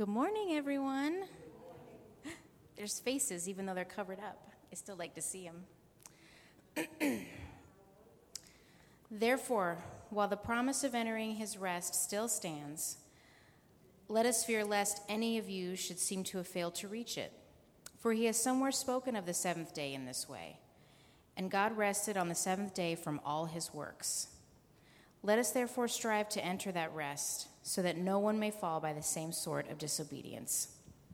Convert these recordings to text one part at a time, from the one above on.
Good morning, everyone. There's faces, even though they're covered up. I still like to see them. Therefore, while the promise of entering his rest still stands, let us fear lest any of you should seem to have failed to reach it. For he has somewhere spoken of the seventh day in this way. And God rested on the seventh day from all his works. Let us therefore strive to enter that rest, so that no one may fall by the same sort of disobedience.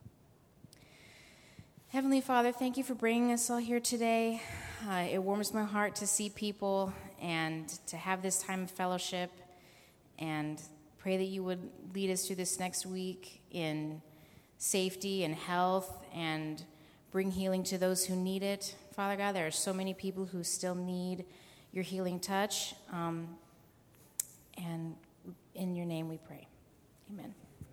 Heavenly Father, thank you for bringing us all here today. It warms my heart to see people and to have this time of fellowship, and pray that you would lead us through this next week in safety and health and bring healing to those who need it. Father God, there are so many people who still need your healing touch, and in your name we pray. Amen.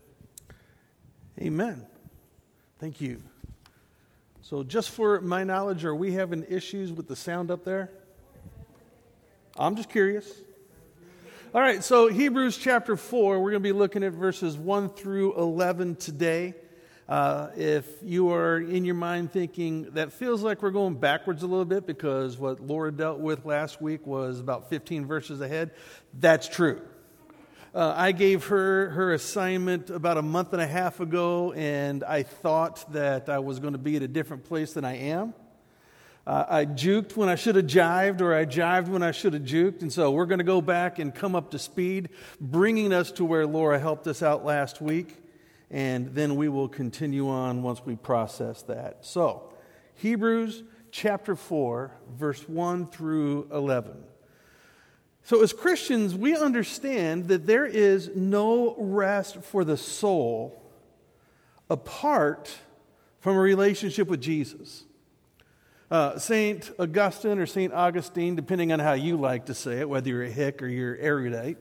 Amen. Thank you. So just for my knowledge, are we having issues with the sound up there? I'm just curious. All right, so Hebrews chapter 4, we're going to be looking at verses 1 through 11 today. If you are in your mind thinking, that feels like we're going backwards a little bit because what Laura dealt with last week was about 15 verses ahead, that's true. I gave her assignment about a month and a half ago, and I thought that I was going to be at a different place than I am. I juked when I should have jived, or I jived when I should have juked, and so we're going to go back and come up to speed, bringing us to where Laura helped us out last week, and then we will continue on once we process that. So, Hebrews chapter 4, verse 1 through 11. So as Christians, we understand that there is no rest for the soul apart from a relationship with Jesus. St. Augustine or St. Augustine, depending on how you like to say it, whether you're a hick or you're erudite,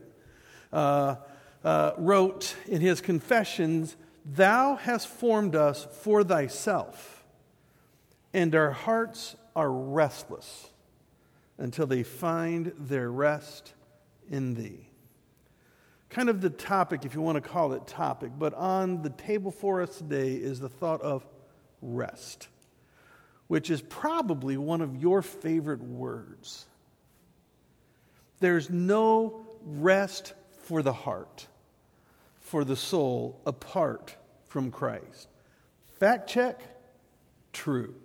wrote in his Confessions, "Thou hast formed us for thyself, and our hearts are restless until they find their rest in thee." Kind of the topic, if you want to call it topic, but on the table for us today is the thought of rest, which is probably one of your favorite words. There's no rest for the heart, for the soul, apart from Christ. Fact check, true.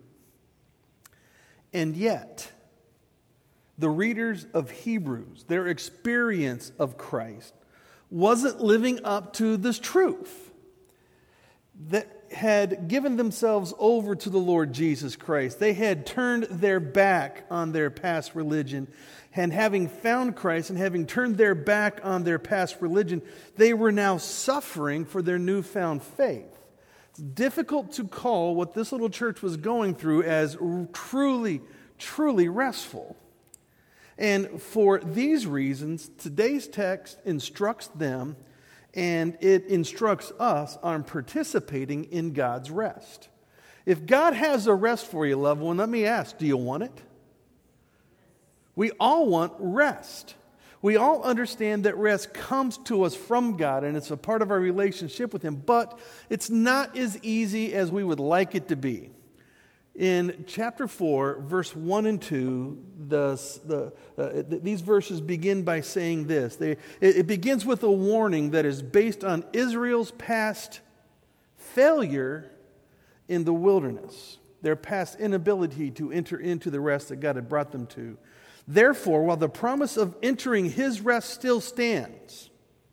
And yet, the readers of Hebrews, their experience of Christ, wasn't living up to this truth. That had given themselves over to the Lord Jesus Christ. They had turned their back on their past religion, and having found Christ and having turned their back on their past religion, they were now suffering for their newfound faith. It's difficult to call what this little church was going through as truly, truly restful. And for these reasons, today's text instructs them, and it instructs us on participating in God's rest. If God has a rest for you, loved one, let me ask, do you want it? We all want rest. We all understand that rest comes to us from God, and it's a part of our relationship with Him, but it's not as easy as we would like it to be. In chapter 4, verse 1 and 2, these verses begin by saying this. It begins with a warning that is based on Israel's past failure in the wilderness, their past inability to enter into the rest that God had brought them to. Therefore, while the promise of entering His rest still stands,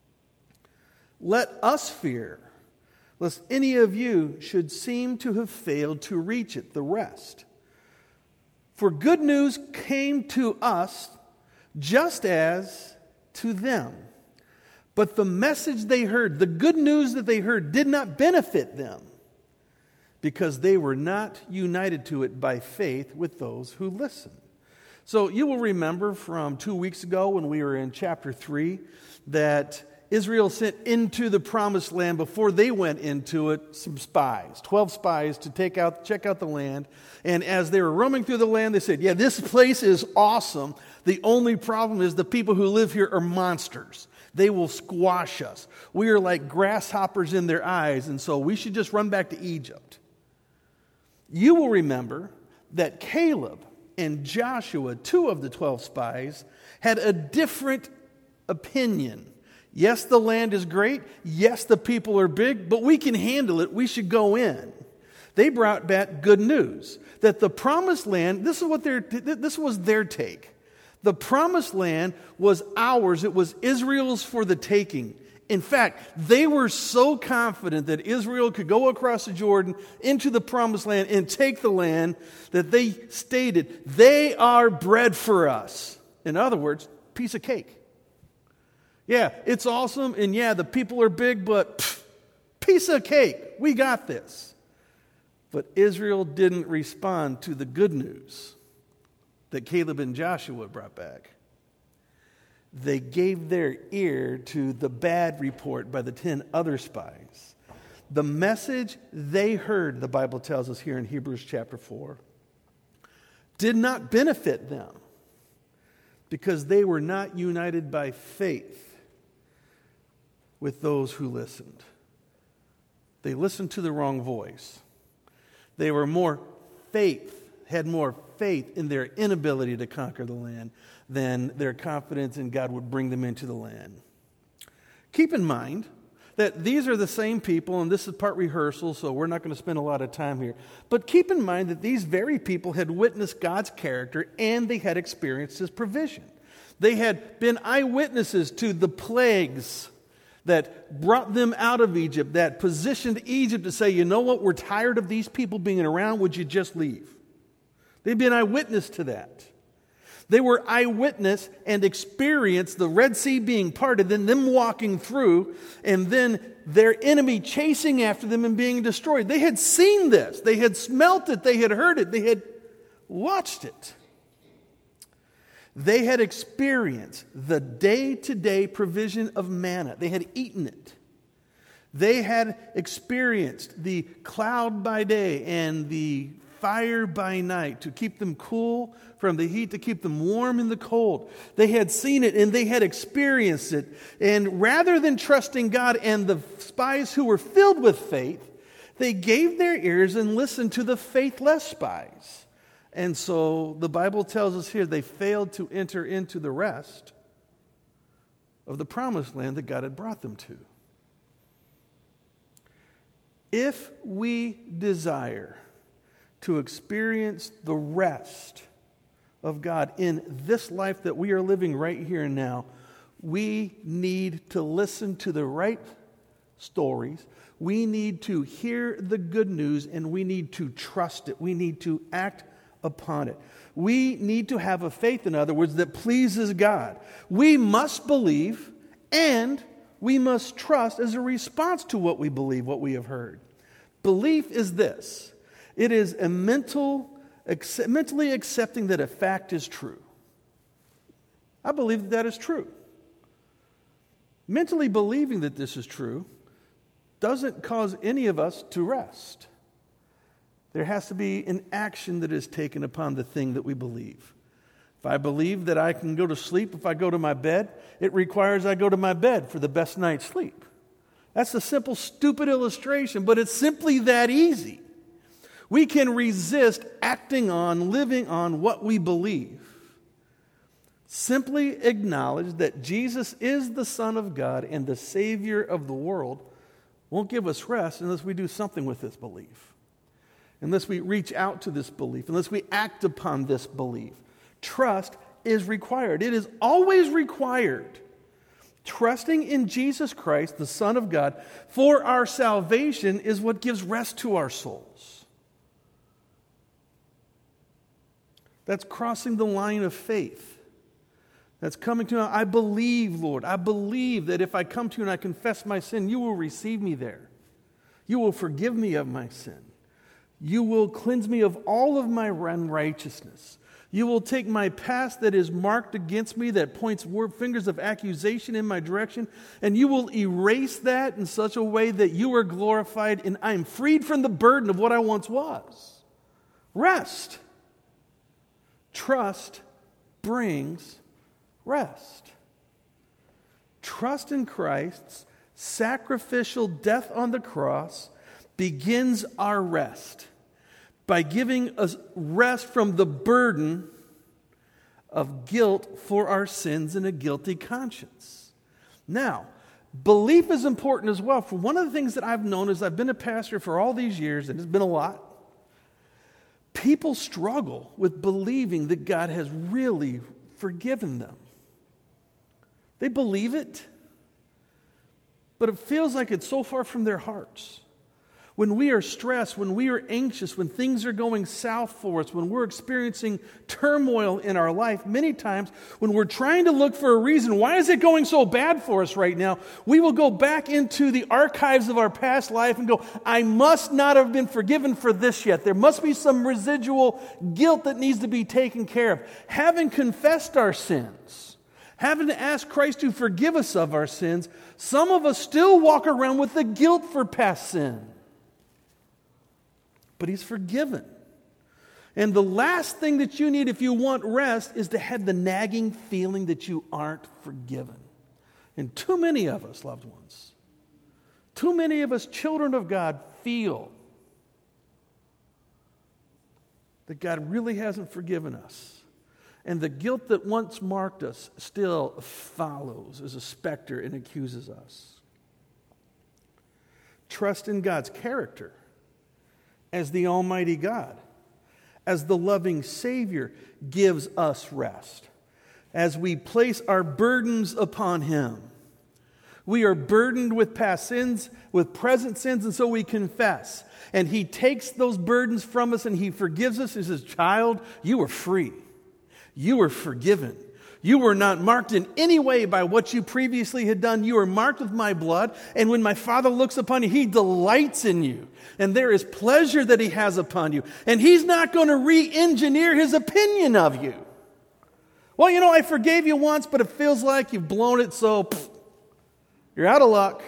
let us fear lest any of you should seem to have failed to reach it, the rest. For good news came to us just as to them. But the message they heard, the good news that they heard, did not benefit them because they were not united to it by faith with those who listened. So you will remember from 2 weeks ago when we were in chapter 3 that Israel sent into the promised land before they went into it some spies, 12 spies to check out the land. And as they were roaming through the land, they said, yeah, this place is awesome. The only problem is the people who live here are monsters. They will squash us. We are like grasshoppers in their eyes, and so we should just run back to Egypt. You will remember that Caleb and Joshua, 2 of the 12 spies, had a different opinion. Yes, the land is great. Yes, the people are big, but we can handle it. We should go in. They brought back good news that the promised land, this was their take. The promised land was ours. It was Israel's for the taking. In fact, they were so confident that Israel could go across the Jordan into the promised land and take the land that they stated, they are bread for us. In other words, piece of cake. Yeah, it's awesome, and yeah, the people are big, but piece of cake. We got this. But Israel didn't respond to the good news that Caleb and Joshua brought back. They gave their ear to the bad report by the 10 other spies. The message they heard, the Bible tells us here in Hebrews chapter 4, did not benefit them because they were not united by faith with those who listened. They listened to the wrong voice. They were had more faith in their inability to conquer the land than their confidence in God would bring them into the land. Keep in mind that these are the same people, and this is part rehearsal, so we're not going to spend a lot of time here. But keep in mind that these very people had witnessed God's character and they had experienced His provision. They had been eyewitnesses to the plagues that brought them out of Egypt, that positioned Egypt to say, you know what, we're tired of these people being around, would you just leave? They'd been eyewitness to that. They were eyewitness and experienced the Red Sea being parted, then them walking through, and then their enemy chasing after them and being destroyed. They had seen this. They had smelt it. They had heard it. They had watched it. They had experienced the day-to-day provision of manna. They had eaten it. They had experienced the cloud by day and the fire by night to keep them cool from the heat, to keep them warm in the cold. They had seen it and they had experienced it. And rather than trusting God and the spies who were filled with faith, they gave their ears and listened to the faithless spies. And so the Bible tells us here they failed to enter into the rest of the promised land that God had brought them to. If we desire to experience the rest of God in this life that we are living right here and now, we need to listen to the right stories. We need to hear the good news, and we need to trust it. We need to act upon it. We need to have a faith, in other words, that pleases God. We must believe and we must trust as a response to what we believe, what we have heard. Belief is this. It is a mentally accepting that a fact is true. I believe that is true. Mentally believing that this is true doesn't cause any of us to rest. There has to be an action that is taken upon the thing that we believe. If I believe that I can go to sleep if I go to my bed, it requires I go to my bed for the best night's sleep. That's a simple, stupid illustration, but it's simply that easy. We can resist acting on, living on what we believe. Simply acknowledge that Jesus is the Son of God and the Savior of the world won't give us rest unless we do something with this belief. Unless we reach out to this belief, unless we act upon this belief. Trust is required. It is always required. Trusting in Jesus Christ, the Son of God, for our salvation is what gives rest to our souls. That's crossing the line of faith. That's coming to, I believe, Lord. I believe that if I come to you and I confess my sin, you will receive me there. You will forgive me of my sin. You will cleanse me of all of my unrighteousness. You will take my past that is marked against me, that points fingers of accusation in my direction, and you will erase that in such a way that you are glorified and I am freed from the burden of what I once was. Rest. Trust brings rest. Trust in Christ's sacrificial death on the cross begins our rest by giving us rest from the burden of guilt for our sins and a guilty conscience. Now, belief is important as well. For one of the things that I've known as I've been a pastor for all these years, and it's been a lot, people struggle with believing that God has really forgiven them. They believe it, but it feels like it's so far from their hearts. When we are stressed, when we are anxious, when things are going south for us, when we're experiencing turmoil in our life, many times when we're trying to look for a reason, why is it going so bad for us right now? We will go back into the archives of our past life and go, I must not have been forgiven for this yet. There must be some residual guilt that needs to be taken care of. Having confessed our sins, having to ask Christ to forgive us of our sins, some of us still walk around with the guilt for past sin. But He's forgiven. And the last thing that you need if you want rest is to have the nagging feeling that you aren't forgiven. And too many of us, loved ones, too many of us children of God feel that God really hasn't forgiven us. And the guilt that once marked us still follows as a specter and accuses us. Trust in God's character as the Almighty God, as the loving Savior, gives us rest. As we place our burdens upon Him. We are burdened with past sins, with present sins, and so we confess. And He takes those burdens from us and He forgives us. He says, child, you are free. You are forgiven. You were not marked in any way by what you previously had done. You are marked with my blood. And when my Father looks upon you, He delights in you. And there is pleasure that He has upon you. And He's not going to re-engineer His opinion of you. Well, I forgave you once, but it feels like you've blown it, so you're out of luck.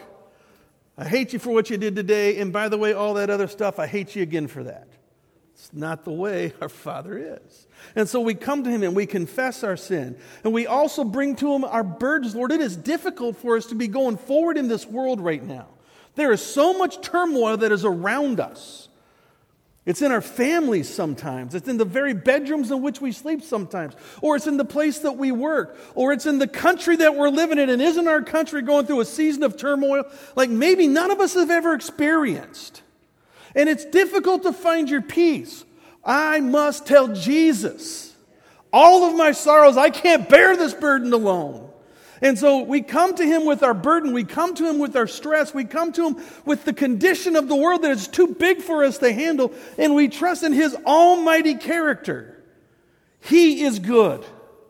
I hate you for what you did today. And by the way, all that other stuff, I hate you again for that. It's not the way our Father is. And so we come to Him and we confess our sin. And we also bring to Him our burdens. Lord, it is difficult for us to be going forward in this world right now. There is so much turmoil that is around us. It's in our families sometimes. It's in the very bedrooms in which we sleep sometimes. Or it's in the place that we work. Or it's in the country that we're living in. And isn't our country going through a season of turmoil like maybe none of us have ever experienced? And it's difficult to find your peace. I must tell Jesus all of my sorrows. I can't bear this burden alone. And so we come to Him with our burden. We come to Him with our stress. We come to Him with the condition of the world that is too big for us to handle. And we trust in His almighty character. He is good.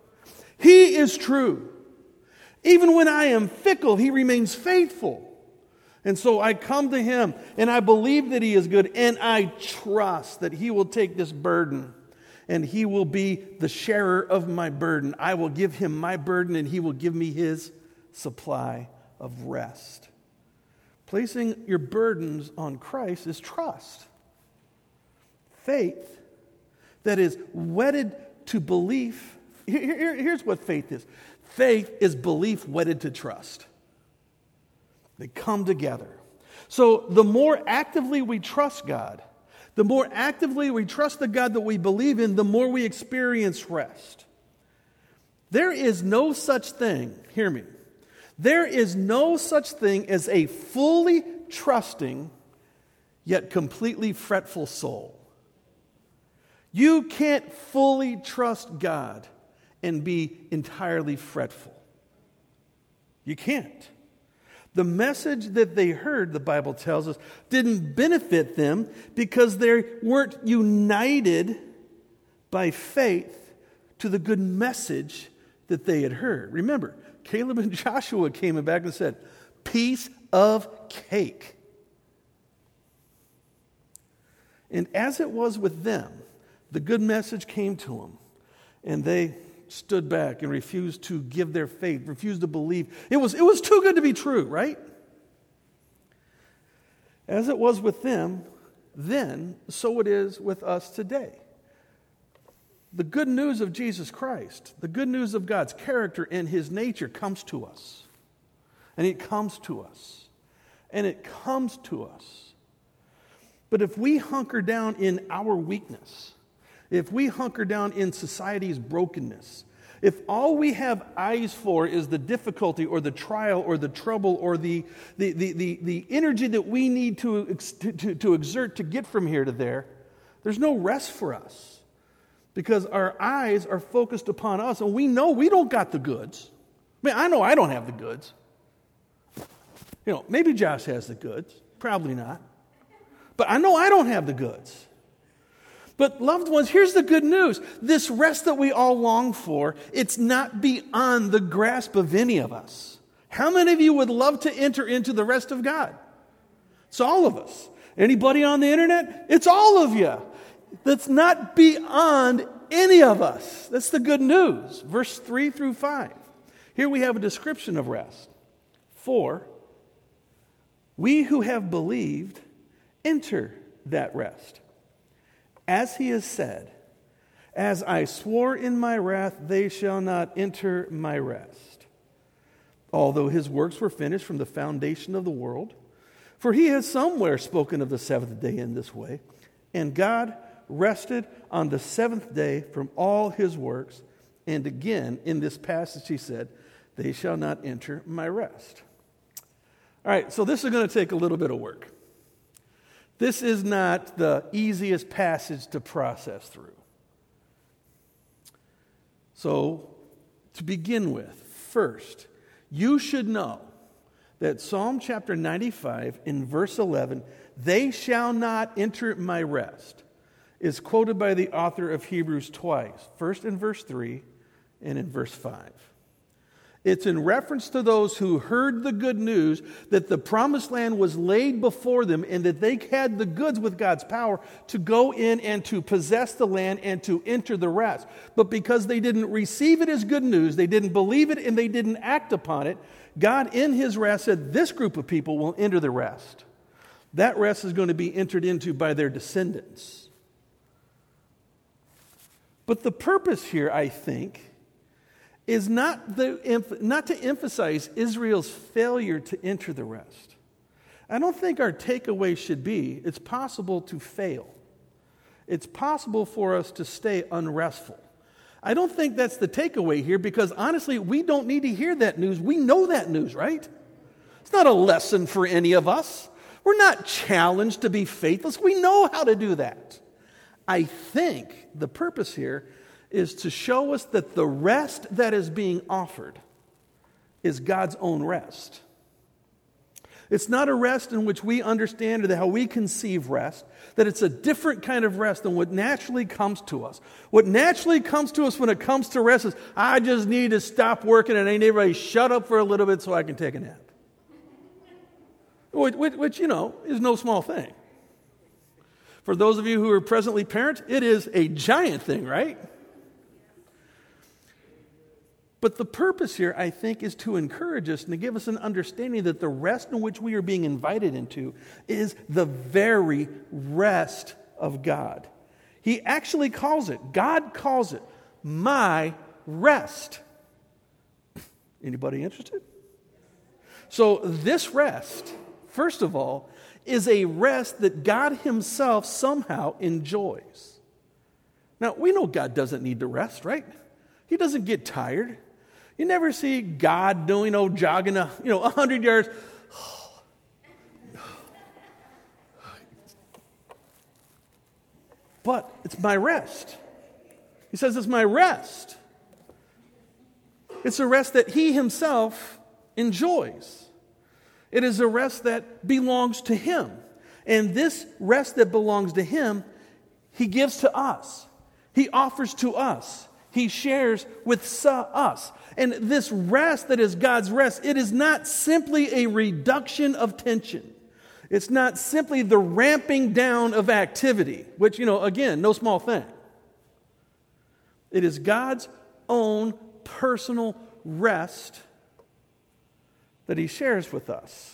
He is true. Even when I am fickle, He remains faithful. And so I come to Him and I believe that He is good and I trust that He will take this burden and He will be the sharer of my burden. I will give Him my burden and He will give me His supply of rest. Placing your burdens on Christ is trust. Faith that is wedded to belief. Here's what faith is. Faith is belief wedded to trust. They come together. So the more actively we trust God, the more actively we trust the God that we believe in, the more we experience rest. There is no such thing, hear me, there is no such thing as a fully trusting yet completely fretful soul. You can't fully trust God and be entirely fretful. You can't. The message that they heard, the Bible tells us, didn't benefit them because they weren't united by faith to the good message that they had heard. Remember, Caleb and Joshua came back and said, piece of cake. And as it was with them, the good message came to them, and they stood back and refused to give their faith, refused to believe. It was too good to be true, right? As it was with them then, so it is with us today. The good news of Jesus Christ, the good news of God's character and His nature comes to us. And it comes to us. And it comes to us. But if we hunker down in our weakness, if we hunker down in society's brokenness, if all we have eyes for is the difficulty or the trial or the trouble or the energy that we need to exert to get from here to there, there's no rest for us because our eyes are focused upon us and we know we don't got the goods. I know I don't have the goods. Maybe Josh has the goods. Probably not. But I know I don't have the goods. But loved ones, here's the good news. This rest that we all long for, it's not beyond the grasp of any of us. How many of you would love to enter into the rest of God? It's all of us. Anybody on the internet? It's all of you. That's not beyond any of us. That's the good news. Verse 3 through 5. Here we have a description of rest. For we who have believed enter that rest. As he has said, as I swore in my wrath, they shall not enter my rest. Although his works were finished from the foundation of the world, for he has somewhere spoken of the seventh day in this way, and God rested on the seventh day from all his works, and again in this passage he said, they shall not enter my rest. All right, so this is going to take a little bit of work. This is not the easiest passage to process through. So, to begin with, first, you should know that Psalm chapter 95 in verse 11, they shall not enter my rest, is quoted by the author of Hebrews twice, first in verse 3 and in verse 5. It's in reference to those who heard the good news that the promised land was laid before them and that they had the goods with God's power to go in and to possess the land and to enter the rest. But because they didn't receive it as good news, they didn't believe it and they didn't act upon it, God in his wrath said this group of people will enter the rest. That rest is going to be entered into by their descendants. But the purpose here, I think, is not to emphasize Israel's failure to enter the rest. I don't think our takeaway should be, it's possible to fail. It's possible for us to stay unrestful. I don't think that's the takeaway here because honestly, we don't need to hear that news. We know that news, right? It's not a lesson for any of us. We're not challenged to be faithless. We know how to do that. I think the purpose here is to show us that the rest that is being offered is God's own rest. It's not a rest in which we understand or how we conceive rest, that it's a different kind of rest than what naturally comes to us. What naturally comes to us when it comes to rest is, I just need to stop working and I need everybody shut up for a little bit so I can take a nap. Which, is no small thing. For those of you who are presently parents, it is a giant thing, right? But the purpose here, I think, is to encourage us and to give us an understanding that the rest in which we are being invited into is the very rest of God. He actually calls it, God calls it, my rest. Anybody interested? So this rest, first of all, is a rest that God himself somehow enjoys. Now, we know God doesn't need to rest, right? He doesn't get tired. You never see God doing, jogging 100 yards. But it's my rest. He says it's my rest. It's a rest that he himself enjoys. It is a rest that belongs to him. And this rest that belongs to him, he gives to us. He offers to us. He shares with us. And this rest that is God's rest, it is not simply a reduction of tension. It's not simply the ramping down of activity, which, again, no small thing. It is God's own personal rest that he shares with us.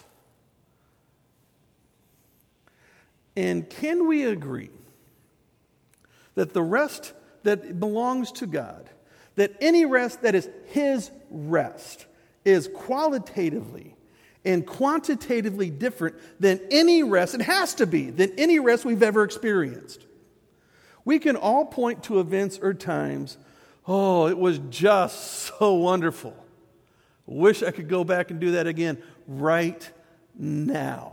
And can we agree that the rest that belongs to God, that any rest that is his rest, is qualitatively and quantitatively different than any rest, it has to be, than any rest we've ever experienced. We can all point to events or times, oh, it was just so wonderful. Wish I could go back and do that again right now.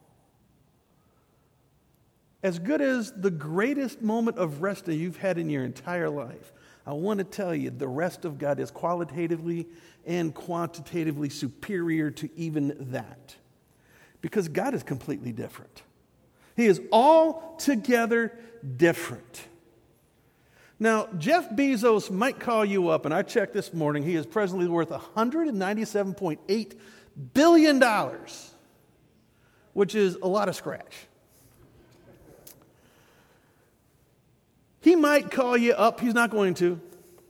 As good as the greatest moment of rest that you've had in your entire life, I want to tell you the rest of God is qualitatively and quantitatively superior to even that. Because God is completely different. He is altogether different. Now, Jeff Bezos might call you up, and I checked this morning, he is presently worth $197.8 billion, which is a lot of scratch. He might call you up. He's not going to.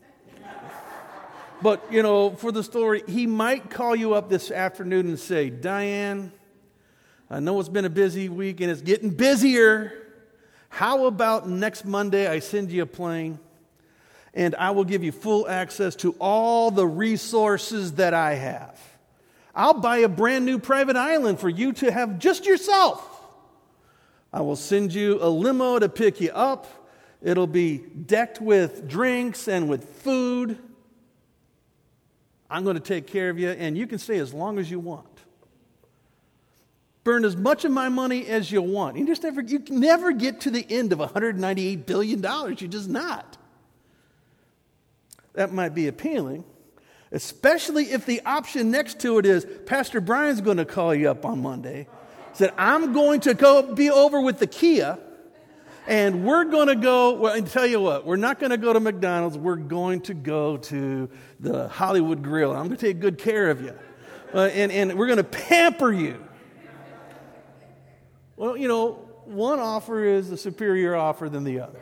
But, for the story, he might call you up this afternoon and say, Diane, I know it's been a busy week and it's getting busier. How about next Monday I send you a plane and I will give you full access to all the resources that I have. I'll buy a brand new private island for you to have just yourself. I will send you a limo to pick you up. It'll be decked with drinks and with food. I'm going to take care of you, and you can stay as long as you want. Burn as much of my money as you want. You can never get to the end of $198 billion. You're just not. That might be appealing, especially if the option next to it is, Pastor Brian's going to call you up on Monday. Said, I'm going to go be over with the Kia. And we're going to go, well, and tell you what, we're not going to go to McDonald's. We're going to go to the Hollywood Grill. I'm going to take good care of you. And we're going to pamper you. Well, one offer is a superior offer than the other.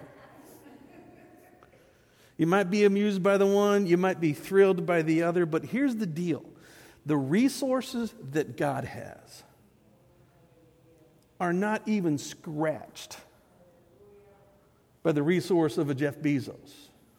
You might be amused by the one. You might be thrilled by the other. But here's the deal. The resources that God has are not even scratched by the resource of a Jeff Bezos.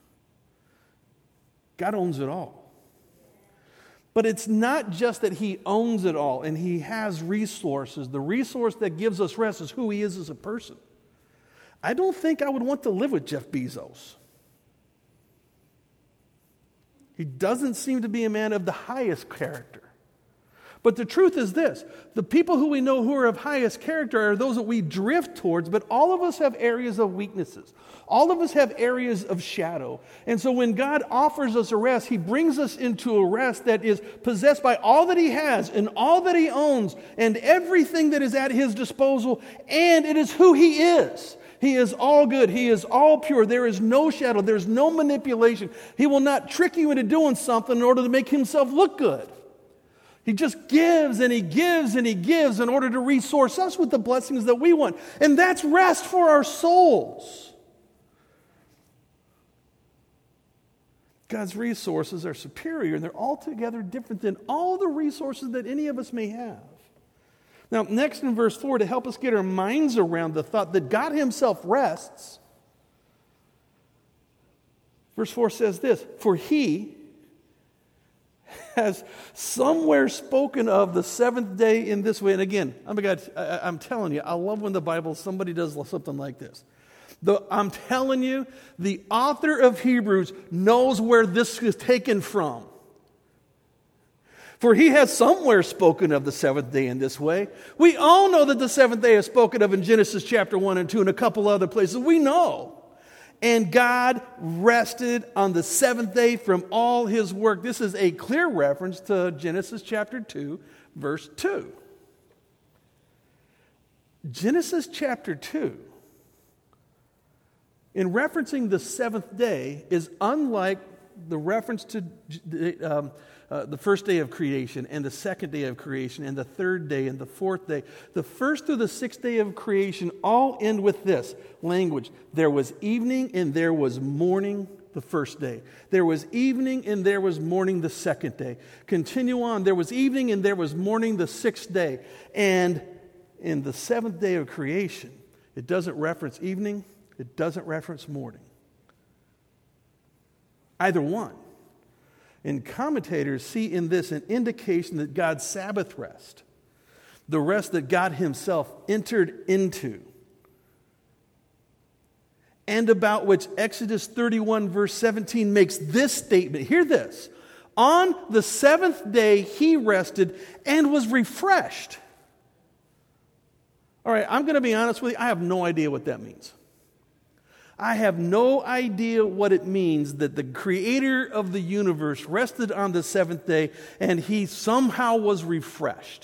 God owns it all. But it's not just that he owns it all and he has resources. The resource that gives us rest is who he is as a person. I don't think I would want to live with Jeff Bezos. He doesn't seem to be a man of the highest character. But the truth is this, the people who we know who are of highest character are those that we drift towards, but all of us have areas of weaknesses. All of us have areas of shadow. And so when God offers us a rest, he brings us into a rest that is possessed by all that he has and all that he owns and everything that is at his disposal, and it is who he is. He is all good. He is all pure. There is no shadow. There's no manipulation. He will not trick you into doing something in order to make himself look good. He just gives and he gives and he gives in order to resource us with the blessings that we want. And that's rest for our souls. God's resources are superior and they're altogether different than all the resources that any of us may have. Now, next in verse 4, to help us get our minds around the thought that God himself rests, verse 4 says this, for he has somewhere spoken of the seventh day in this way. And again, I'm telling you, I love when the Bible, somebody does something like this. I'm telling you, the author of Hebrews knows where this is taken from. For he has somewhere spoken of the seventh day in this way. We all know that the seventh day is spoken of in Genesis chapter 1 and 2 and a couple other places. We know. And God rested on the seventh day from all his work. This is a clear reference to Genesis chapter 2, verse 2. Genesis chapter 2, in referencing the seventh day, is unlike the reference to the first day of creation and the second day of creation and the third day and the fourth day. The first through the sixth day of creation all end with this language. There was evening and there was morning the first day. There was evening and there was morning the second day. Continue on. There was evening and there was morning the sixth day. And in the seventh day of creation, it doesn't reference evening. It doesn't reference morning. Either one. And commentators see in this an indication that God's Sabbath rest the rest that God himself entered into, and about which Exodus 31 verse 17 makes this statement. Hear this. On the seventh day he rested and was refreshed. All right, I'm going to be honest with you. I have no idea what that means. I have no idea what it means that the creator of the universe rested on the seventh day and he somehow was refreshed.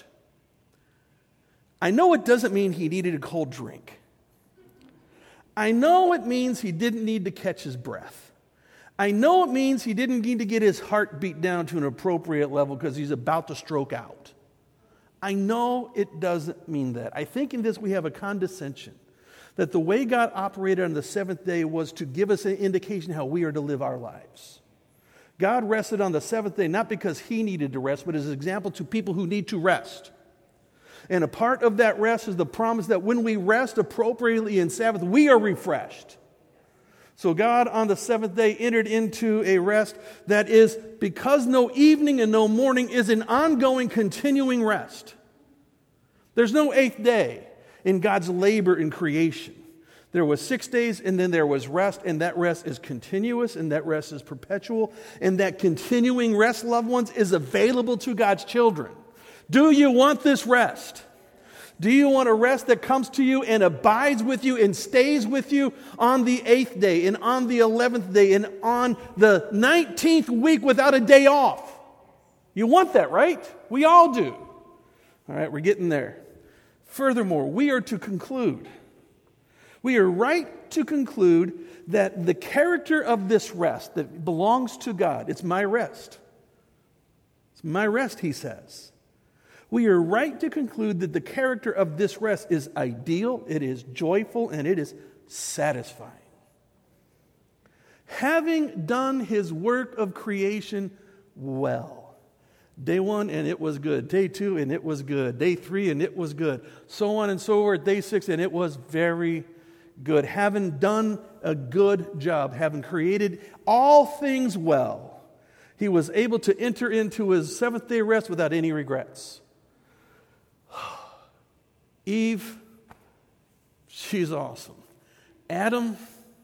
I know it doesn't mean he needed a cold drink. I know it means he didn't need to catch his breath. I know it means he didn't need to get his heart beat down to an appropriate level because he's about to stroke out. I know it doesn't mean that. I think in this we have a condescension that the way God operated on the seventh day was to give us an indication how we are to live our lives. God rested on the seventh day not because he needed to rest, but as an example to people who need to rest. And a part of that rest is the promise that when we rest appropriately in Sabbath, we are refreshed. So God on the seventh day entered into a rest that is, because no evening and no morning, is an ongoing, continuing rest. There's no eighth day in God's labor in creation. There was 6 days and then there was rest, and that rest is continuous and that rest is perpetual, and that continuing rest, loved ones, is available to God's children. Do you want this rest? Do you want a rest that comes to you and abides with you and stays with you on the 8th day and on the 11th day and on the 19th week without a day off? You want that, right? We all do. All right, we're getting there. Furthermore, we are to conclude. We are right to conclude that the character of this rest that belongs to God, it's my rest. It's my rest, he says. We are right to conclude that the character of this rest is ideal, it is joyful, and it is satisfying. Having done his work of creation well. Day 1, and it was good. Day 2, and it was good. Day 3, and it was good. So on and so forth. Day 6, and it was very good. Having done a good job, having created all things well, he was able to enter into his seventh day rest without any regrets. Eve, she's awesome. Adam,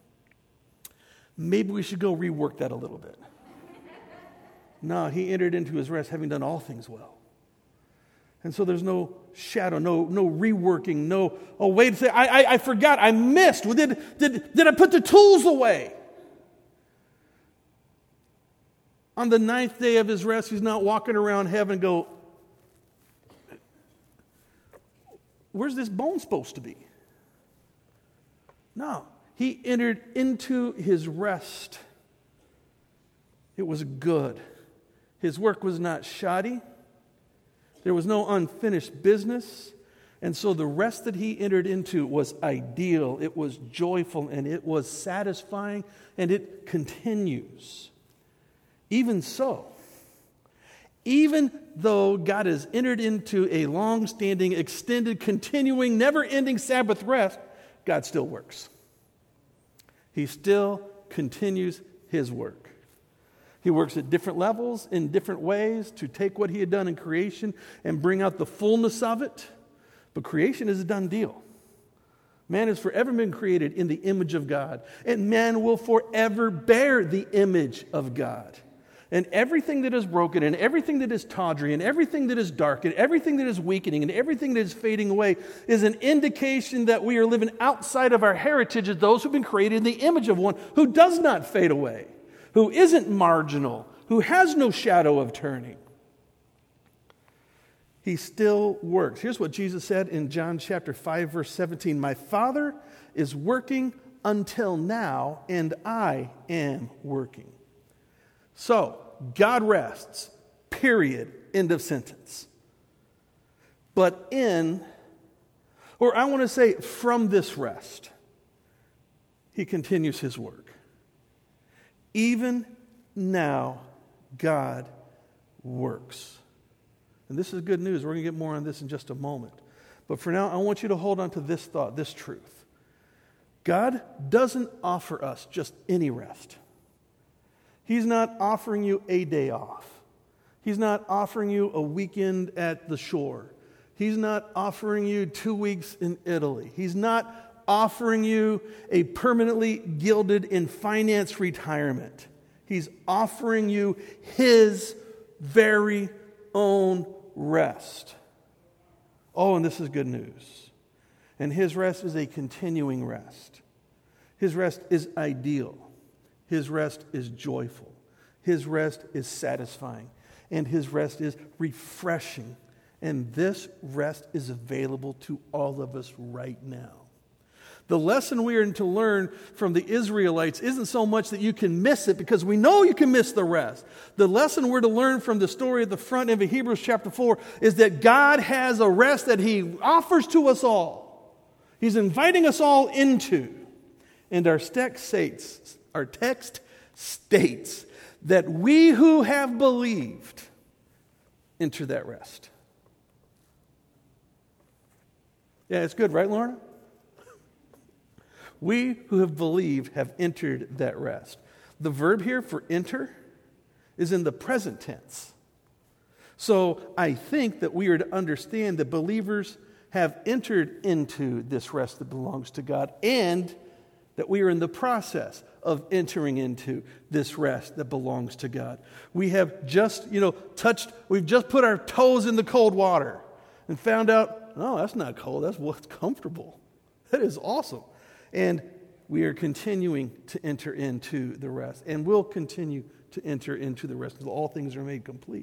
maybe we should go rework that a little bit. No, he entered into his rest having done all things well. And so there's no shadow, no reworking, no, oh, wait a second, I forgot, I missed. Did I put the tools away? On the 9th day of his rest, he's not walking around heaven and go, where's this bone supposed to be? No, he entered into his rest. It was good. His work was not shoddy. There was no unfinished business. And so the rest that he entered into was ideal, it was joyful, and it was satisfying, and it continues. Even so, even though God has entered into a long-standing, extended, continuing, never-ending Sabbath rest, God still works. He still continues his work. He works at different levels, in different ways, to take what he had done in creation and bring out the fullness of it. But creation is a done deal. Man has forever been created in the image of God, and man will forever bear the image of God. And everything that is broken, and everything that is tawdry, and everything that is dark, and everything that is weakening, and everything that is fading away is an indication that we are living outside of our heritage as those who've been created in the image of one who does not fade away, who isn't marginal, who has no shadow of turning. He still works. Here's what Jesus said in John chapter 5, verse 17. My Father is working until now, and I am working. So, God rests, period, end of sentence. But from this rest, he continues his work. Even now, God works. And this is good news. We're going to get more on this in just a moment. But for now, I want you to hold on to this thought, this truth. God doesn't offer us just any rest. He's not offering you a day off. He's not offering you a weekend at the shore. He's not offering you 2 weeks in Italy. He's not offering you a permanently gilded and financed retirement. He's offering you His very own rest. Oh, and this is good news. And His rest is a continuing rest. His rest is ideal. His rest is joyful. His rest is satisfying. And His rest is refreshing. And this rest is available to all of us right now. The lesson we are to learn from the Israelites isn't so much that you can miss it, because we know you can miss the rest. The lesson we're to learn from the story at the front end of Hebrews chapter 4 is that God has a rest that He offers to us all. He's inviting us all into. And our text states that we who have believed enter that rest. Yeah, it's good, right, Lorna? We who have believed have entered that rest. The verb here for enter is in the present tense. So I think that we are to understand that believers have entered into this rest that belongs to God, and that we are in the process of entering into this rest that belongs to God. We have just, we've just put our toes in the cold water and found out, no, that's not cold, that's what's comfortable. That is awesome. And we are continuing to enter into the rest. And we'll continue to enter into the rest until all things are made complete.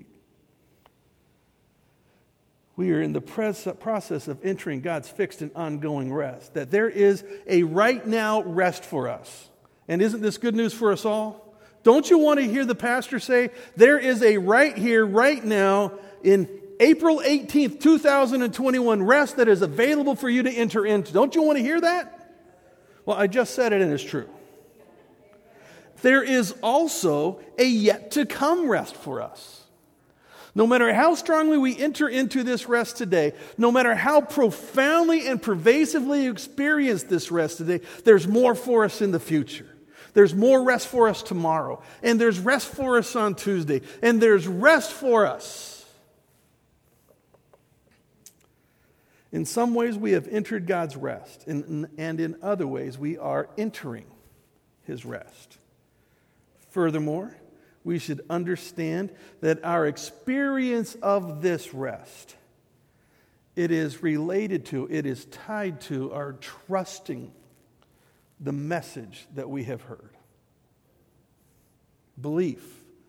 We are in the process of entering God's fixed and ongoing rest. That there is a right now rest for us. And isn't this good news for us all? Don't you want to hear the pastor say, there is a right here, right now, in April 18th, 2021 rest that is available for you to enter into? Don't you want to hear that? Well, I just said it and it's true. There is also a yet to come rest for us. No matter how strongly we enter into this rest today, no matter how profoundly and pervasively you experience this rest today, there's more for us in the future. There's more rest for us tomorrow. And there's rest for us on Tuesday. And there's rest for us. In some ways, we have entered God's rest, and in other ways, we are entering His rest. Furthermore, we should understand that our experience of this rest, it is related to, it is tied to our trusting the message that we have heard. Belief,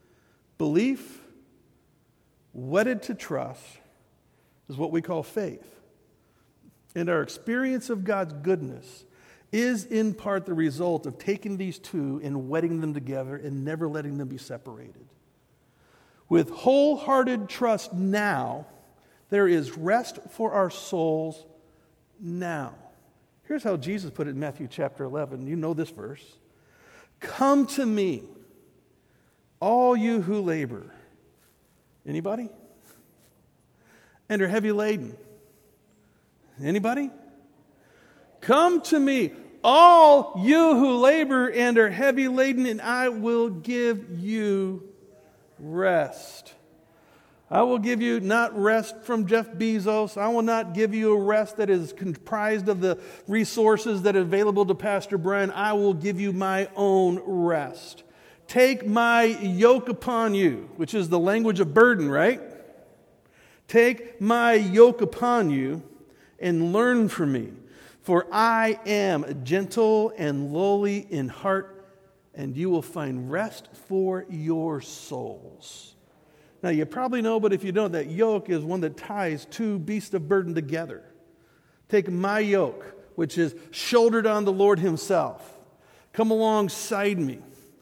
wedded to trust, is what we call faith. And our experience of God's goodness is in part the result of taking these two and wedding them together and never letting them be separated. With wholehearted trust now, there is rest for our souls now. Here's how Jesus put it in Matthew chapter 11. You know this verse. Come to me, all you who labor. Anybody? And are heavy laden. Anybody? Come to me, all you who labor and are heavy laden, and I will give you rest. I will give you not rest from Jeff Bezos. I will not give you a rest that is comprised of the resources that are available to Pastor Brian. I will give you my own rest. Take my yoke upon you, which is the language of burden, right? Take my yoke upon you and learn from me, for I am gentle and lowly in heart, and you will find rest for your souls. Now, you probably know, but if you don't, that yoke is one that ties two beasts of burden together. Take my yoke, which is shouldered on the Lord Himself. Come alongside me.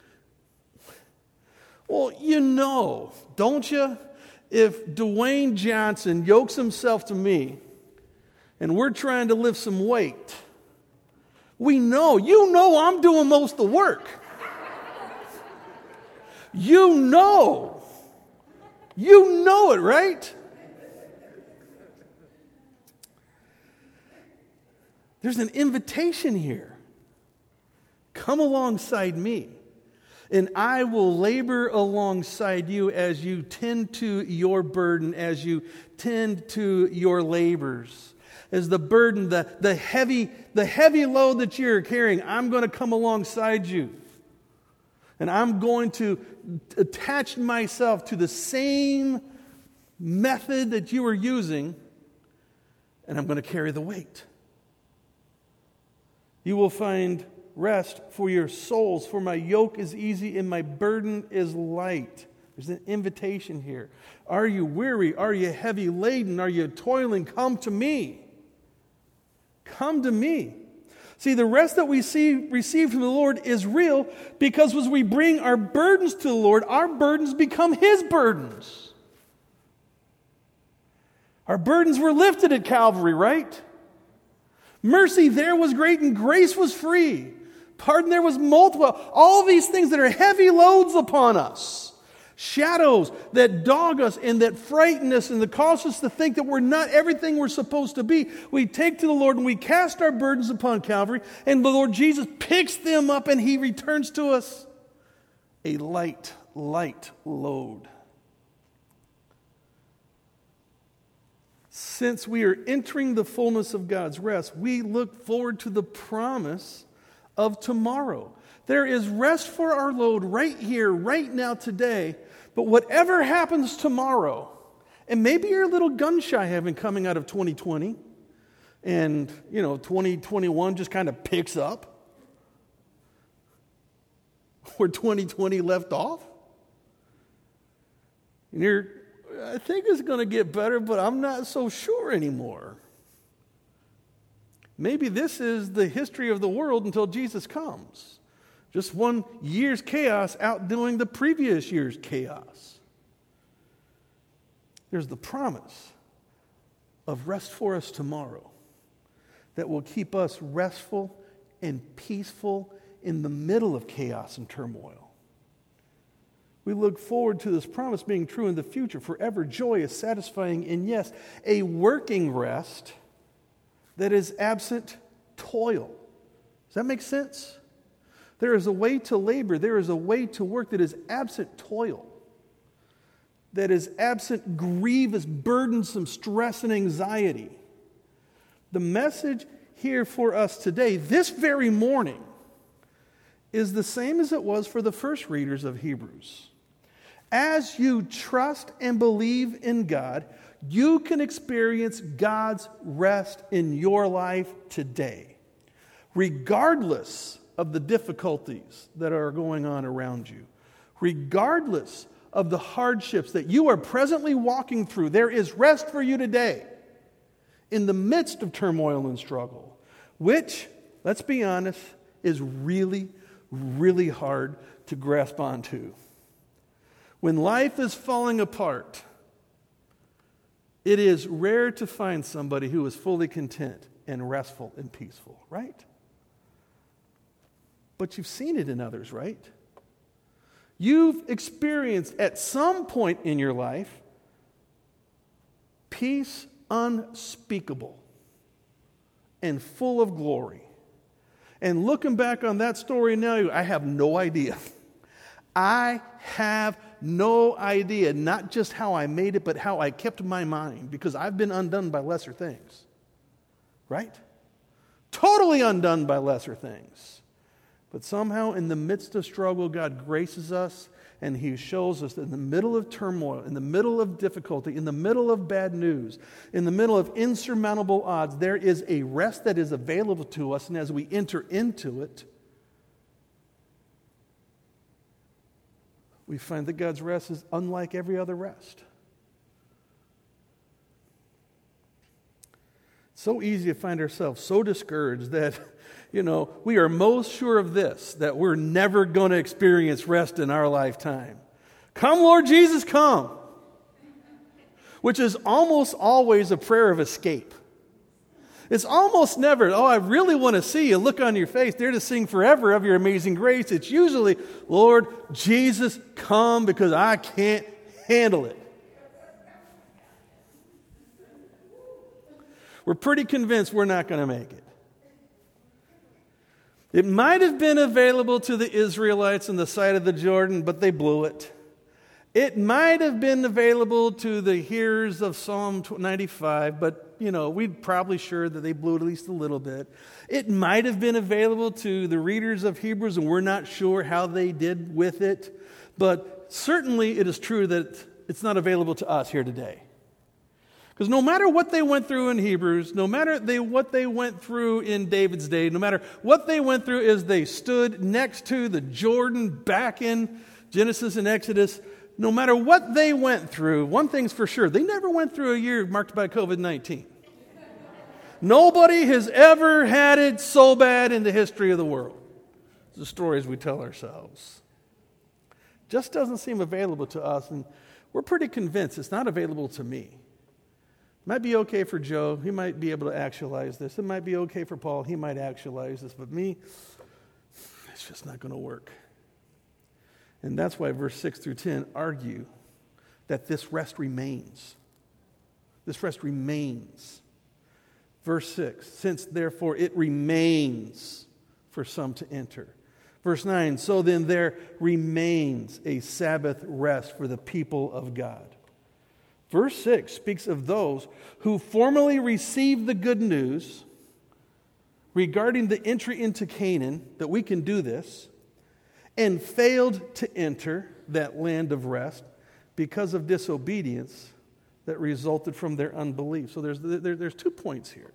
Well, you know, don't you? If Dwayne Johnson yokes himself to me, and we're trying to lift some weight, you know I'm doing most of the work. You know it, right? There's an invitation here. Come alongside me. And I will labor alongside you as you tend to your burden, as you tend to your labors. As the burden, the heavy load that you're carrying, I'm going to come alongside you. And I'm going to attach myself to the same method that you are using, and I'm going to carry the weight. You will find rest for your souls, for my yoke is easy and my burden is light. There's an invitation here. Are you weary? Are you heavy laden? Are you toiling? Come to me. Come to me. See, the rest that we receive from the Lord is real because as we bring our burdens to the Lord, our burdens become His burdens. Our burdens were lifted at Calvary, right? Mercy there was great and grace was free. Pardon there was multiple. All of these things that are heavy loads upon us. Shadows that dog us and that frighten us and that cause us to think that we're not everything we're supposed to be. We take to the Lord and we cast our burdens upon Calvary, and the Lord Jesus picks them up and He returns to us a light load. Since we are entering the fullness of God's rest, we look forward to the promise of tomorrow. There is rest for our load right here, right now, today. But whatever happens tomorrow, and maybe you're a little gun-shy having coming out of 2020, and 2021 just kind of picks up where 2020 left off. And I think it's going to get better, but I'm not so sure anymore. Maybe this is the history of the world until Jesus comes. Just one year's chaos outdoing the previous year's chaos. There's the promise of rest for us tomorrow that will keep us restful and peaceful in the middle of chaos and turmoil. We look forward to this promise being true in the future, forever joyous, satisfying, and yes, a working rest that is absent toil. Does that make sense? There is a way to labor, there is a way to work that is absent toil, that is absent grievous, burdensome stress and anxiety. The message here for us today, this very morning, is the same as it was for the first readers of Hebrews. As you trust and believe in God, you can experience God's rest in your life today, regardless of the difficulties that are going on around you, regardless of the hardships that you are presently walking through. There is rest for you today in the midst of turmoil and struggle, which, let's be honest, is really, really hard to grasp onto. When life is falling apart, it is rare to find somebody who is fully content and restful and peaceful, right? But you've seen it in others, right? You've experienced at some point in your life peace unspeakable and full of glory. And looking back on that story now, I have no idea. I have no idea, not just how I made it, but how I kept my mind, because I've been undone by lesser things. Right? Totally undone by lesser things. But somehow in the midst of struggle, God graces us and He shows us that in the middle of turmoil, in the middle of difficulty, in the middle of bad news, in the middle of insurmountable odds, there is a rest that is available to us. And as we enter into it, we find that God's rest is unlike every other rest. It's so easy to find ourselves so discouraged that we are most sure of this, that we're never going to experience rest in our lifetime. Come, Lord Jesus, come. Which is almost always a prayer of escape. It's almost never, I really want to see you, look on your face, there to sing forever of your amazing grace. It's usually, Lord Jesus, come, because I can't handle it. We're pretty convinced we're not going to make it. It might have been available to the Israelites on the side of the Jordan, but they blew it. It might have been available to the hearers of Psalm 95, but, we're probably sure that they blew it at least a little bit. It might have been available to the readers of Hebrews, and we're not sure how they did with it. But certainly it is true that it's not available to us here today. Because no matter what they went through in Hebrews, no matter what they went through in David's day, no matter what they went through as they stood next to the Jordan back in Genesis and Exodus, no matter what they went through, one thing's for sure, they never went through a year marked by COVID-19. Nobody has ever had it so bad in the history of the world. It's the stories we tell ourselves. Just doesn't seem available to us, and we're pretty convinced it's not available to me. It might be okay for Joe. He might be able to actualize this. It might be okay for Paul. He might actualize this. But me, it's just not going to work. And that's why verse 6 through 10 argue that this rest remains. This rest remains. Verse 6, since therefore it remains for some to enter. Verse 9, so then there remains a Sabbath rest for the people of God. Verse 6 speaks of those who formerly received the good news regarding the entry into Canaan, that we can do this, and failed to enter that land of rest because of disobedience that resulted from their unbelief. So there's 2 points here.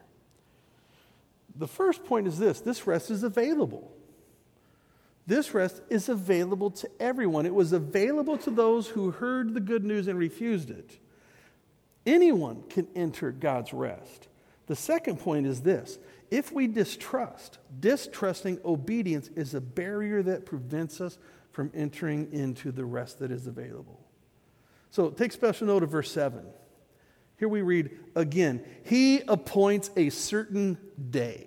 The first point is this rest is available. This rest is available to everyone. It was available to those who heard the good news and refused it. Anyone can enter God's rest. The second point is this. If we distrusting obedience is a barrier that prevents us from entering into the rest that is available. So take special note of verse 7. Here we read again, he appoints a certain day.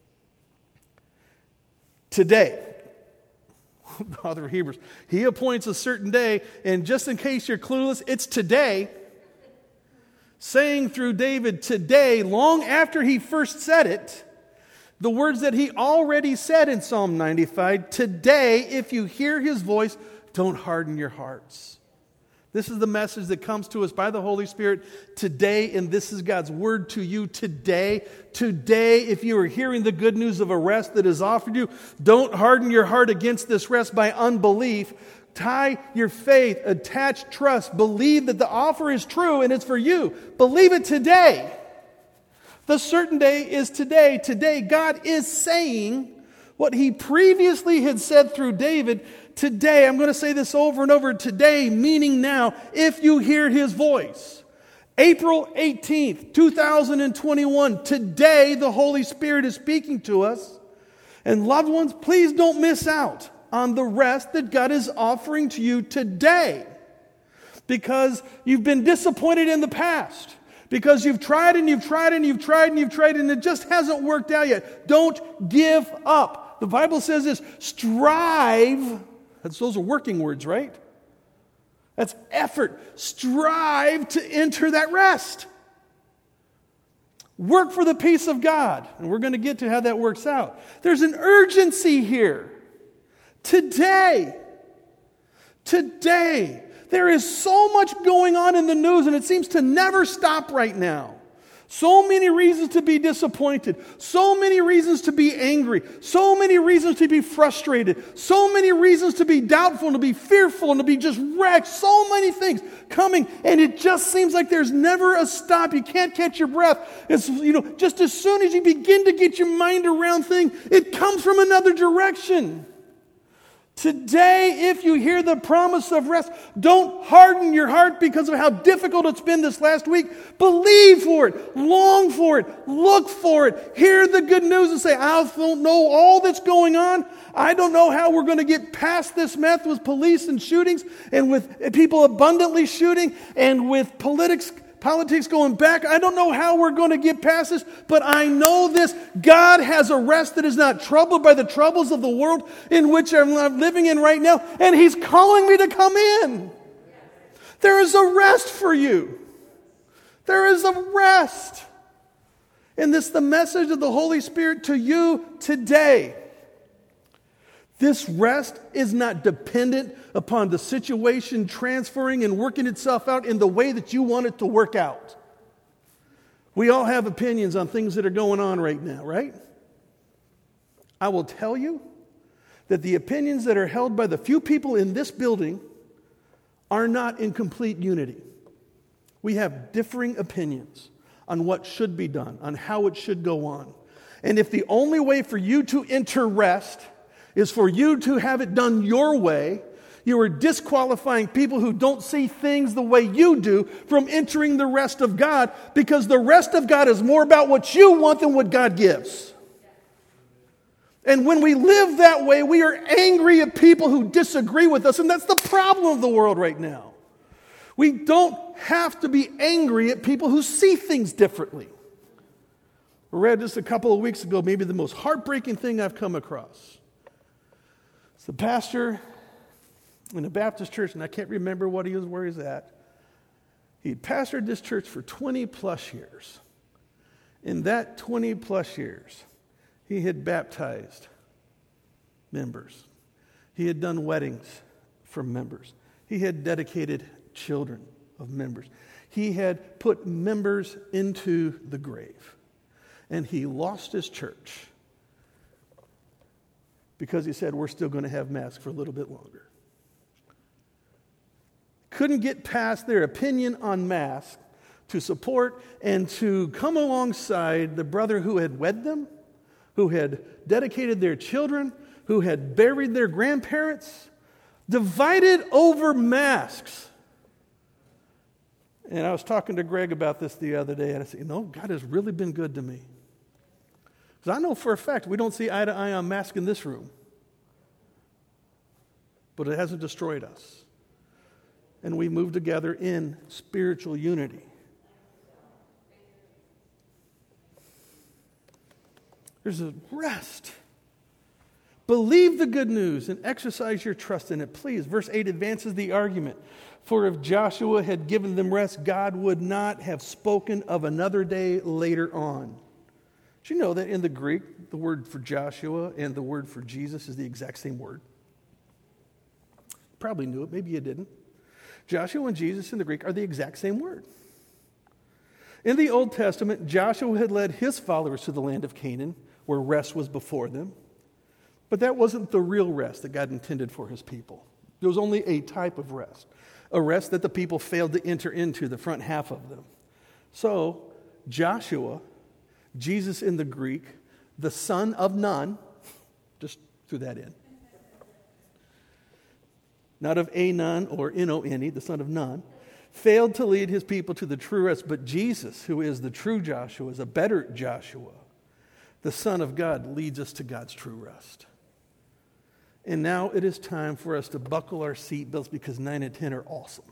Today, the author of Hebrews, he appoints a certain day, and just in case you're clueless, it's today. Saying through David today, long after he first said it, the words that he already said in Psalm 95, today, if you hear his voice, don't harden your hearts. This is the message that comes to us by the Holy Spirit today, and this is God's word to you today. Today, if you are hearing the good news of a rest that is offered you, don't harden your heart against this rest by unbelief. Tie your faith, attach trust, believe that the offer is true and it's for you. Believe it today. The certain day is today. Today, God is saying what he previously had said through David. Today, I'm going to say this over and over. Today, meaning now, if you hear his voice. April 18th, 2021. Today, the Holy Spirit is speaking to us. And loved ones, please don't miss out on the rest that God is offering to you today. Because you've been disappointed in the past. Because you've tried and you've tried and you've tried and you've tried and it just hasn't worked out yet. Don't give up. The Bible says this, strive. Those are working words, right? That's effort. Strive to enter that rest. Work for the peace of God. And we're going to get to how that works out. There's an urgency here. Today. There is so much going on in the news, and it seems to never stop right now. So many reasons to be disappointed. So many reasons to be angry. So many reasons to be frustrated. So many reasons to be doubtful and to be fearful and to be just wrecked. So many things coming, and it just seems like there's never a stop. You can't catch your breath. It's, just as soon as you begin to get your mind around things, it comes from another direction. Today, if you hear the promise of rest, don't harden your heart because of how difficult it's been this last week. Believe for it. Long for it. Look for it. Hear the good news and say, I don't know all that's going on. I don't know how we're going to get past this mess with police and shootings and with people abundantly shooting and with politics going back. I don't know how we're going to get past this, but I know this. God has a rest that is not troubled by the troubles of the world in which I'm living in right now, and He's calling me to come in. There is a rest for you. There is a rest. And this is the message of the Holy Spirit to you today. This rest is not dependent upon the situation transferring and working itself out in the way that you want it to work out. We all have opinions on things that are going on right now, right? I will tell you that the opinions that are held by the few people in this building are not in complete unity. We have differing opinions on what should be done, on how it should go on. And if the only way for you to enter rest is for you to have it done your way, you are disqualifying people who don't see things the way you do from entering the rest of God, because the rest of God is more about what you want than what God gives. And when we live that way, we are angry at people who disagree with us, and that's the problem of the world right now. We don't have to be angry at people who see things differently. I read just a couple of weeks ago, maybe the most heartbreaking thing I've come across. It's the pastor in a Baptist church, and I can't remember where he's at. He pastored this church for 20 plus years. In that 20 plus years, he had baptized members. He had done weddings for members. He had dedicated children of members. He had put members into the grave. And he lost his church because he said, we're still going to have masks for a little bit longer. Couldn't get past their opinion on masks to support and to come alongside the brother who had wed them, who had dedicated their children, who had buried their grandparents, divided over masks. And I was talking to Greg about this the other day, and I said, God has really been good to me. Because I know for a fact we don't see eye to eye on masks in this room. But it hasn't destroyed us. And we move together in spiritual unity. There's a rest. Believe the good news and exercise your trust in it, please. Verse 8 advances the argument. For if Joshua had given them rest, God would not have spoken of another day later on. Did you know that in the Greek, the word for Joshua and the word for Jesus is the exact same word? Probably knew it. Maybe you didn't. Joshua and Jesus in the Greek are the exact same word. In the Old Testament, Joshua had led his followers to the land of Canaan, where rest was before them. But that wasn't the real rest that God intended for his people. There was only a type of rest, a rest that the people failed to enter into, the front half of them. So, Joshua, Jesus in the Greek, the son of none, just threw that in. Not of a none or N-O-N-E, the son of none, failed to lead his people to the true rest. But Jesus, who is the true Joshua, is a better Joshua. The Son of God leads us to God's true rest. And now it is time for us to buckle our seatbelts because 9 and 10 are awesome.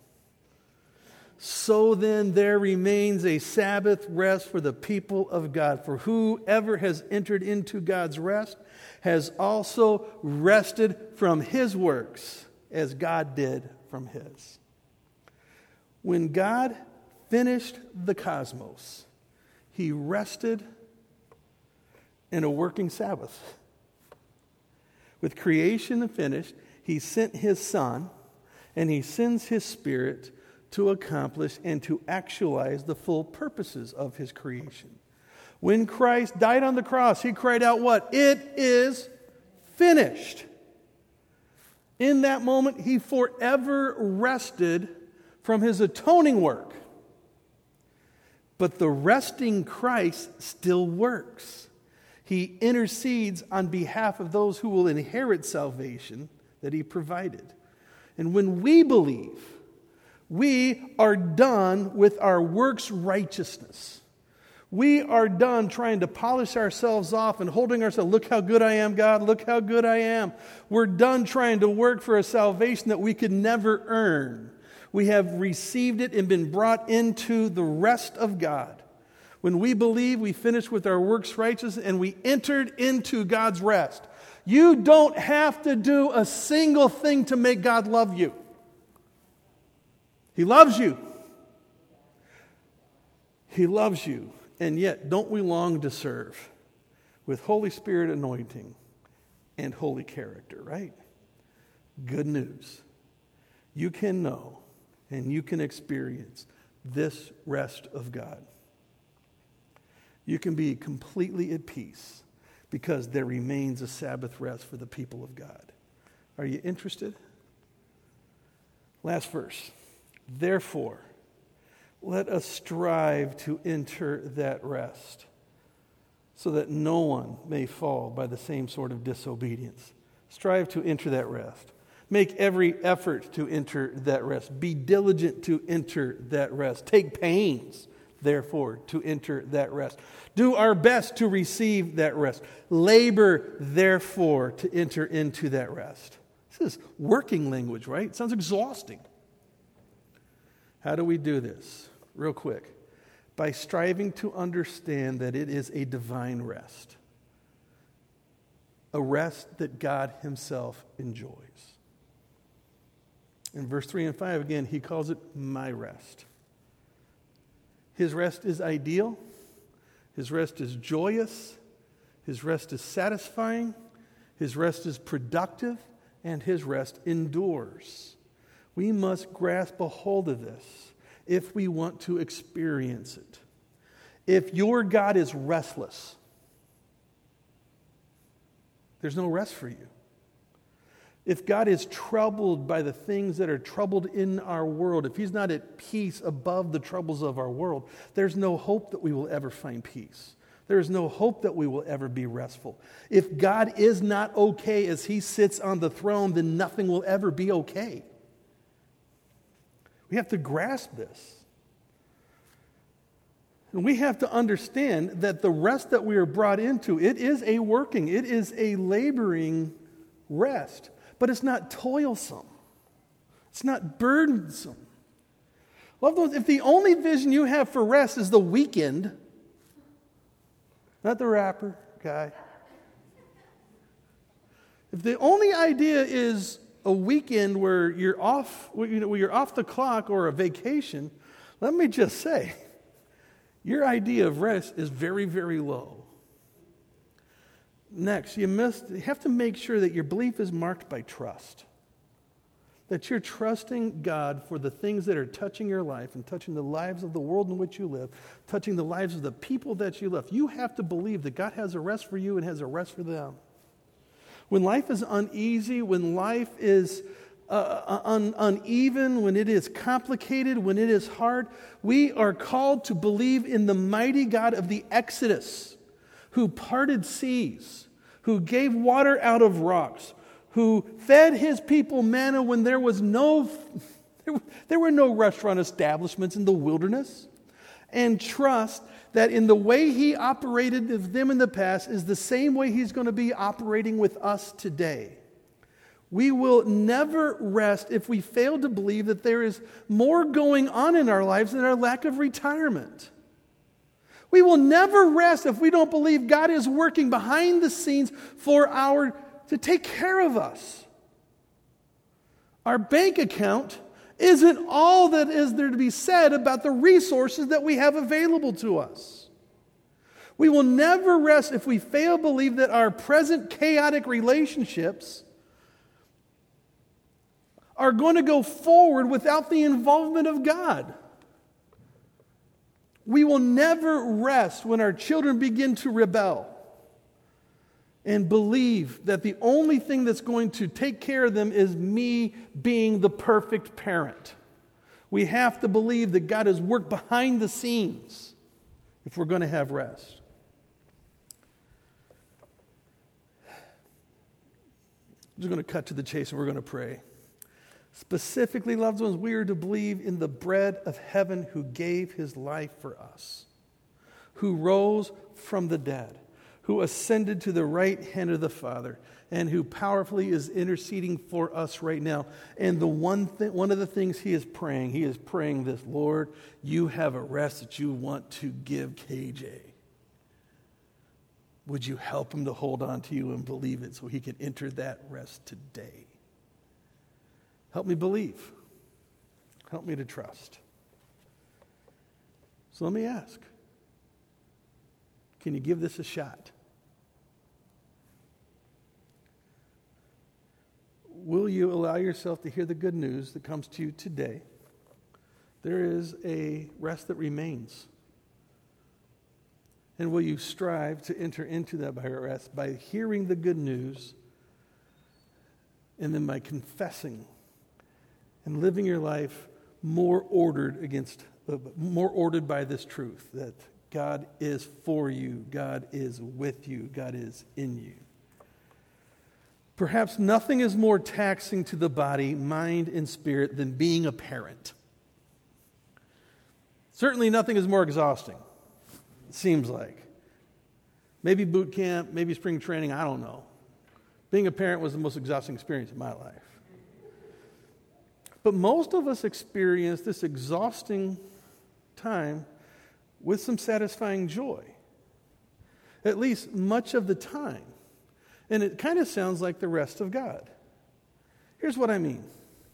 So then there remains a Sabbath rest for the people of God. For whoever has entered into God's rest has also rested from his works as God did from his. When God finished the cosmos, he rested in a working Sabbath. With creation finished, he sent his Son, and he sends his Spirit to accomplish and to actualize the full purposes of his creation. When Christ died on the cross, he cried out what? It is finished. In that moment, he forever rested from his atoning work. But the resting Christ still works. He intercedes on behalf of those who will inherit salvation that he provided. And when we believe, we are done with our works righteousness. We are done trying to polish ourselves off and holding ourselves, look how good I am, God, look how good I am. We're done trying to work for a salvation that we could never earn. We have received it and been brought into the rest of God. When we believe, we finish with our works righteous and we entered into God's rest. You don't have to do a single thing to make God love you. He loves you. He loves you. And yet, don't we long to serve with Holy Spirit anointing and holy character, right? Good news. You can know and you can experience this rest of God. You can be completely at peace because there remains a Sabbath rest for the people of God. Are you interested? Last verse. Therefore, let us strive to enter that rest, so that no one may fall by the same sort of disobedience. Strive to enter that rest. Make every effort to enter that rest. Be diligent to enter that rest. Take pains, therefore, to enter that rest. Do our best to receive that rest. Labor, therefore, to enter into that rest. This is working language, right? It sounds exhausting. How do we do this? Real quick. By striving to understand that it is a divine rest. A rest that God himself enjoys. In verse 3 and 5, again, he calls it my rest. His rest is ideal. His rest is joyous. His rest is satisfying. His rest is productive. And his rest endures. We must grasp a hold of this if we want to experience it. If your God is restless, there's no rest for you. If God is troubled by the things that are troubled in our world, if he's not at peace above the troubles of our world, there's no hope that we will ever find peace. There is no hope that we will ever be restful. If God is not okay as he sits on the throne, then nothing will ever be okay. We have to grasp this. And we have to understand that the rest that we are brought into, it is a working, it is a laboring rest. But it's not toilsome. It's not burdensome. Loved ones, if the only vision you have for rest is the weekend, not the rapper guy. If the only idea is a weekend where you're off, where you're off the clock or a vacation, let me just say, your idea of rest is very, very low. Next, you have to make sure that your belief is marked by trust. That you're trusting God for the things that are touching your life and touching the lives of the world in which you live, touching the lives of the people that you love. You have to believe that God has a rest for you and has a rest for them. When life is uneasy, when life is uneven, when it is complicated, when it is hard, we are called to believe in the mighty God of the Exodus, who parted seas, who gave water out of rocks, who fed his people manna when there were no restaurant establishments in the wilderness, and trust that in the way he operated with them in the past is the same way he's going to be operating with us today. We will never rest if we fail to believe that there is more going on in our lives than our lack of retirement. We will never rest if we don't believe God is working behind the scenes to take care of us. Our bank account isn't all that is there to be said about the resources that we have available to us. We will never rest if we fail to believe that our present chaotic relationships are going to go forward without the involvement of God. We will never rest when our children begin to rebel and believe that the only thing that's going to take care of them is me being the perfect parent. We have to believe that God has worked behind the scenes if we're going to have rest. I'm just going to cut to the chase and we're going to pray. Specifically, loved ones, we are to believe in the bread of heaven who gave his life for us, who rose from the dead, who ascended to the right hand of the Father, and who powerfully is interceding for us right now. And one of the things he is praying this: Lord, you have a rest that you want to give KJ. Would you help him to hold on to you and believe it so he can enter that rest today? Help me believe. Help me to trust. So let me ask, can you give this a shot? will you allow yourself to hear the good news that comes to you today? There is a rest that remains. And will you strive to enter into that rest by hearing the good news and then by confessing and living your life more ordered by this truth that God is for you, God is with you, God is in you. Perhaps nothing is more taxing to the body, mind, and spirit than being a parent. Certainly nothing is more exhausting, it seems like. Maybe boot camp, maybe spring training, I don't know. Being a parent was the most exhausting experience of my life. But most of us experience this exhausting time with some satisfying joy, at least much of the time. And it kind of sounds like the rest of God. Here's what I mean.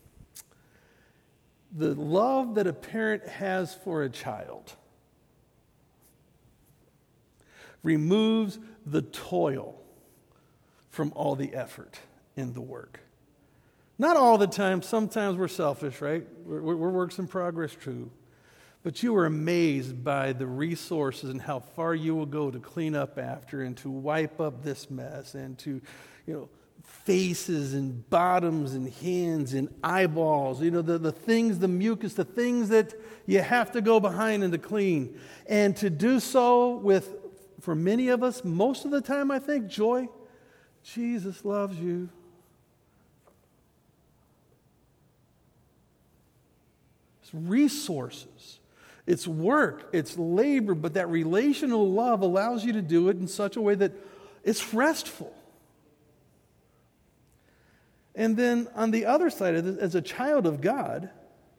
The love that a parent has for a child removes the toil from all the effort in the work. Not all the time. Sometimes we're selfish, right? We're works in progress, true. But you are amazed by the resources and how far you will go to clean up after and to wipe up this mess and to, faces and bottoms and hands and eyeballs, the things, the mucus, the things that you have to go behind and to clean. And to do so with, for many of us, most of the time, I think, joy. Jesus loves you. It's resources. It's work. It's labor. But that relational love allows you to do it in such a way that it's restful. And then on the other side of this, as a child of God,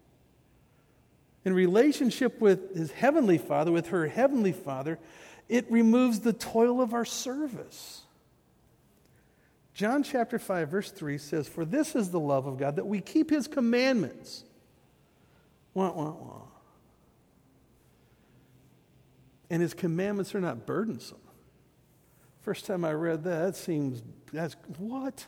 in relationship with his heavenly Father, with her heavenly Father, it removes the toil of our service. John chapter 5, verse 3 says, "For this is the love of God, that we keep his commandments." Wah, wah, wah. And his commandments are not burdensome. First time I read that, that's what?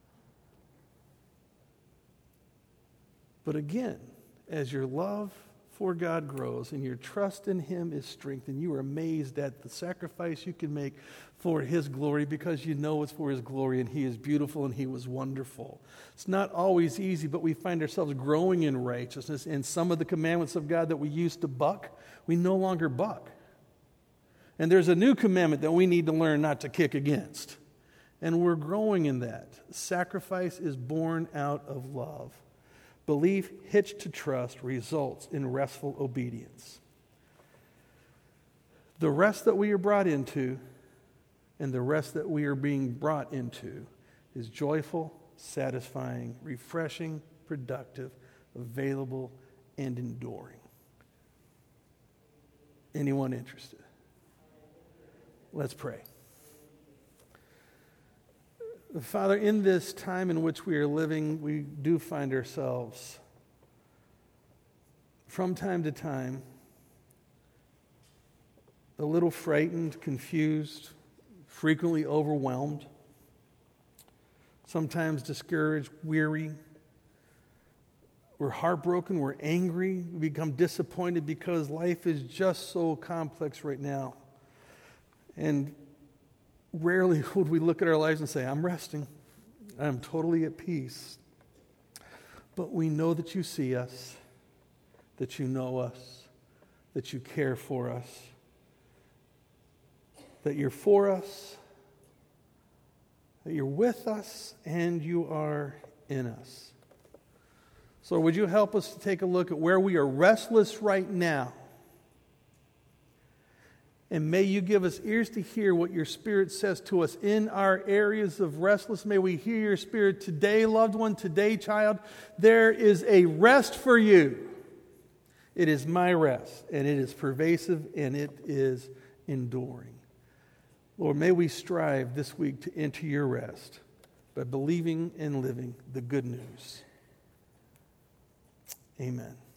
But again, as your love for God grows and your trust in him is strengthened, you are amazed at the sacrifice you can make for his glory because you know it's for his glory and he is beautiful and he was wonderful. It's not always easy, but we find ourselves growing in righteousness, and some of the commandments of God that we used to buck, we no longer buck. And there's a new commandment that we need to learn not to kick against. And we're growing in that. Sacrifice is born out of love. Belief hitched to trust results in restful obedience. The rest that we are brought into and the rest that we are being brought into is joyful, satisfying, refreshing, productive, available, and enduring. Anyone interested? Let's pray. Father, in this time in which we are living, we do find ourselves from time to time a little frightened, confused, frequently overwhelmed, sometimes discouraged, weary. We're heartbroken, we're angry, we become disappointed because life is just so complex right now. And rarely would we look at our lives and say, I'm resting. I'm totally at peace. But we know that you see us, that you know us, that you care for us, that you're for us, that you're with us, and you are in us. So would you help us to take a look at where we are restless right now? And may you give us ears to hear what your Spirit says to us in our areas of restlessness. May we hear your Spirit today, loved one, today, child. There is a rest for you. It is my rest, and it is pervasive, and it is enduring. Lord, may we strive this week to enter your rest by believing and living the good news. Amen.